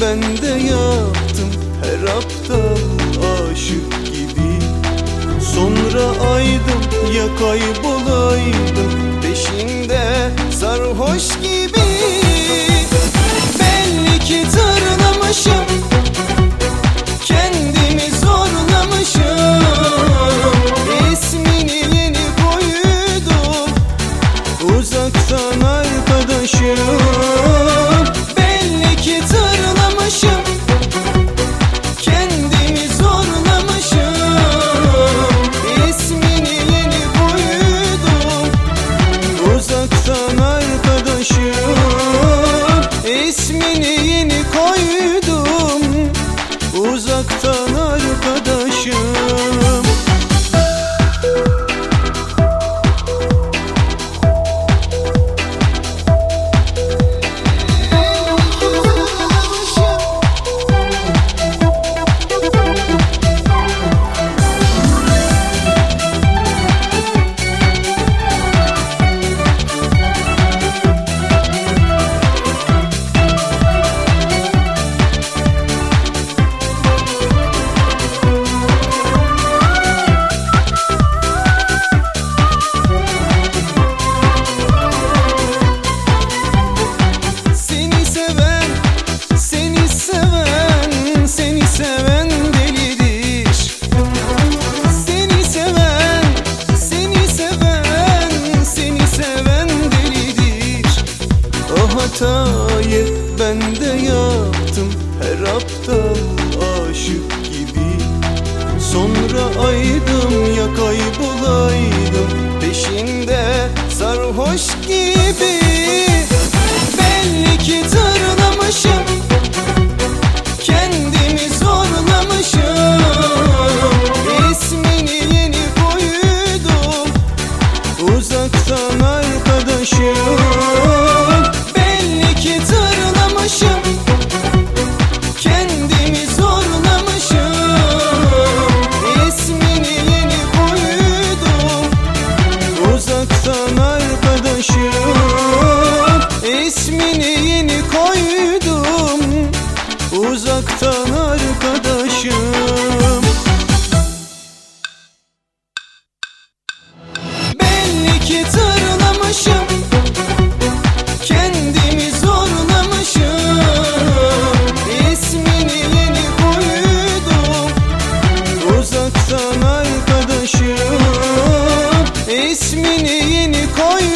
ben de yaptım her aptal aşık gibi. Sonra aydım ya kaybolaydım peşinde sarhoş gibi. Belli ki tırlamışım, kendimi zorlamışım. İsmini yeni koydum, uzaktan arkadaşım. Belli ki tırlamışım, kendimi zorlamışım. İsmini yeni koydum, uzaktan arkadaşım. İsmini yeni koydum, uzaktan arkadaşım. Seven delidir. Seni seven, seni seven, seni seven delidir. O hatayı ben de yaptım her aptal aşık gibi. Sonra aydım ya kaybolaydım peşinde sarhoş gibi. Belli ki tırlamışım, kendimi zorlamışım. İsmini yeni koydum, uzaktan arkadaşım. Belli ki tırlamışım, kendimi zorlamışım. İsmini yeni koydum, uzaktan arkadaşım. İsmini yeni koydum, uzaktan arkadaşım. Belli ki tırlamışım, kendimi zorlamışım. İsmini yeni koydum, uzaktan arkadaşım. İsmini yeni koydum,